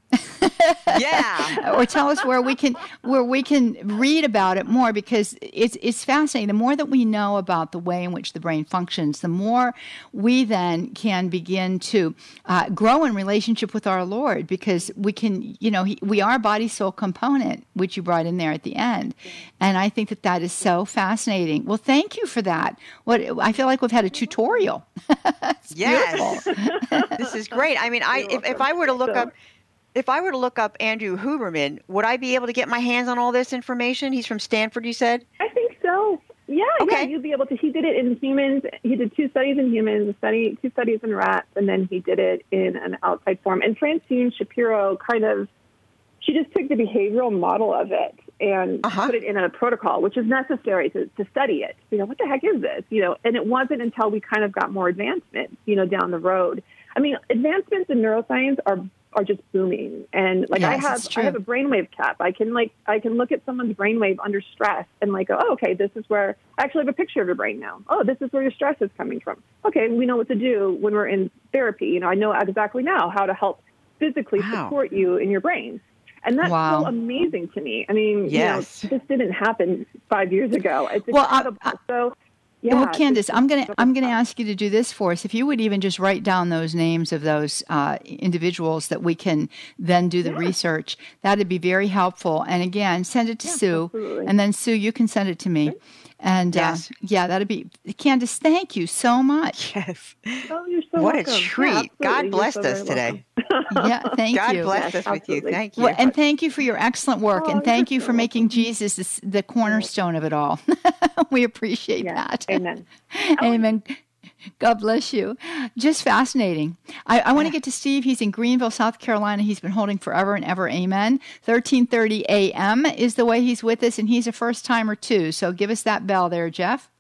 C: Yeah.
B: Or tell us where we can where we can read about it more, because it's it's fascinating. The more that we know about the way in which the brain functions, the more we then can begin to uh, grow in relationship with our Lord, because we can, you know, he, we are body soul component, which you brought in there at the end, and I think that that is so fascinating. Well, thank you for that. What I feel like we've had a tutorial. It's
C: yes, this is great. I mean, I if, if I were to look up. If I were to look up Andrew Huberman, would I be able to get my hands on all this information? He's from Stanford, you said?
E: I think so. Yeah, okay. yeah, you'd be able to. He did it in humans. He did two studies in humans, a study, two studies in rats, and then he did it in an outside form. And Francine Shapiro kind of, she just took the behavioral model of it and uh-huh. put it in a protocol, which is necessary to, to study it. You know, what the heck is this? You know, and it wasn't until we kind of got more advancement, you know, down the road. I mean, advancements in neuroscience are are just booming. And like
B: yes,
E: I have I have a brainwave cap. I can like I can look at someone's brainwave under stress and like, oh, okay, this is where I actually have a picture of your brain now. Oh, this is where your stress is coming from. Okay, we know what to do when we're in therapy. You know, I know exactly now how to help physically wow. support you in your brain. And that's wow. so amazing to me. I mean,
C: yes.
E: you know, this didn't happen five years ago. It's
B: well,
E: incredible.
B: I, I,
E: so Yeah,
B: well, Candace, I'm gonna I'm gonna ask you to do this for us. If you would even just write down those names of those uh, individuals that we can then do the yeah. research, that'd be very helpful. And again, send it to yeah, Sue, absolutely. And then Sue, you can send it to me. Okay. And yes. uh, yeah, that'd be Candace. Thank you so much.
C: Yes.
E: Oh, you're so
C: what
E: welcome.
C: a treat!
E: Yeah,
C: God blessed so us today.
B: Yeah, thank
C: God
B: you.
C: God blessed
E: yes,
C: us with
E: absolutely.
C: you. Thank you.
B: Well, and thank you for your excellent work,
E: oh,
B: and thank you
E: so
B: for making
E: welcome.
B: Jesus the, the cornerstone of it all. We appreciate
E: yes.
B: that.
E: Amen.
B: Amen. God bless you. Just fascinating. I, I want to get to Steve. He's in Greenville, South Carolina. He's been holding forever and ever. Amen. thirteen thirty a.m. is the way he's with us, and he's a first-timer too. So give us that bell there, Jeff.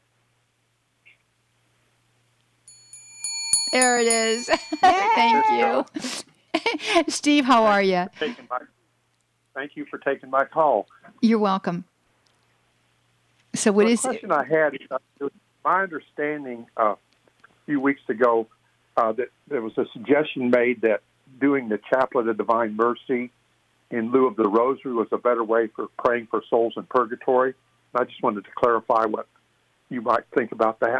B: There it is. Thank you. Steve, how are you?
F: Thank you for taking my call.
B: You're welcome. So what
F: well,
B: is
F: the question I had is, uh, my understanding uh, a few weeks ago uh, that there was a suggestion made that doing the Chaplet of Divine Mercy in lieu of the Rosary was a better way for praying for souls in purgatory. And I just wanted to clarify what you might think about that.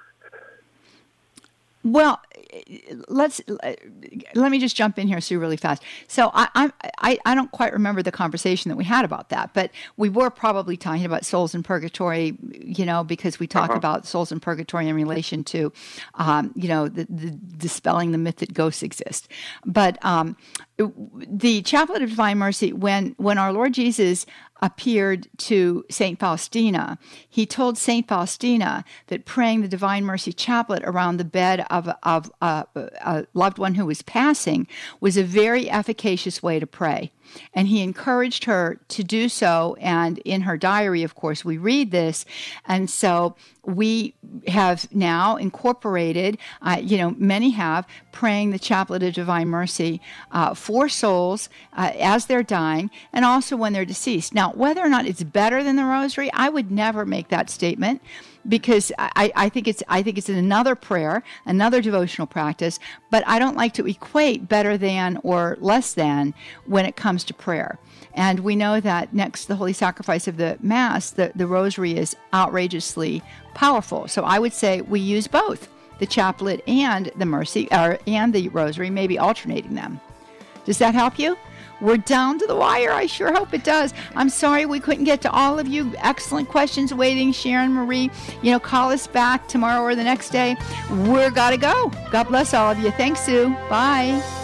B: Well, let's let me just jump in here, Sue, really fast. So I, I I don't quite remember the conversation that we had about that, but we were probably talking about souls in purgatory, you know, because we talk uh-huh. about souls in purgatory in relation to, um, you know, the, the dispelling the myth that ghosts exist. But um, The Chaplet of Divine Mercy, when, when our Lord Jesus appeared to Saint Faustina, he told Saint Faustina that praying the Divine Mercy Chaplet around the bed of, of uh, a loved one who was passing was a very efficacious way to pray. And he encouraged her to do so. And in her diary, of course, we read this. And so we have now incorporated, uh, you know, many have, praying the Chaplet of Divine Mercy uh, for souls uh, as they're dying and also when they're deceased. Now, whether or not it's better than the Rosary, I would never make that statement, because I, I think it's I think it's another prayer, another devotional practice, but I don't like to equate better than or less than when it comes to prayer. And we know that next to the Holy Sacrifice of the Mass, the, the Rosary is outrageously powerful. So I would say we use both, the Chaplet and the Mercy, or and the Rosary, maybe alternating them. Does that help you? We're down to the wire. I sure hope it does. I'm sorry we couldn't get to all of you. Excellent questions waiting. Sharon, Marie, you know, call us back tomorrow or the next day. We're got to go. God bless all of you. Thanks, Sue. Bye.